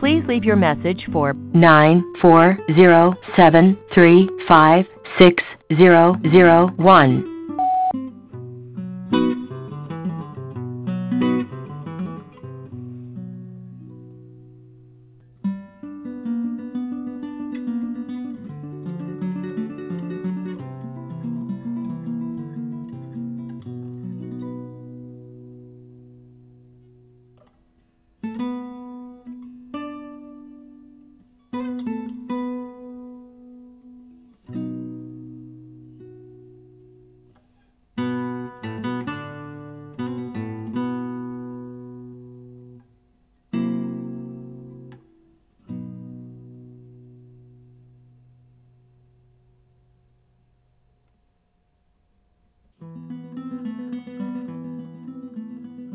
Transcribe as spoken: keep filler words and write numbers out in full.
Please leave your message for nine four zero seven three five six zero zero one.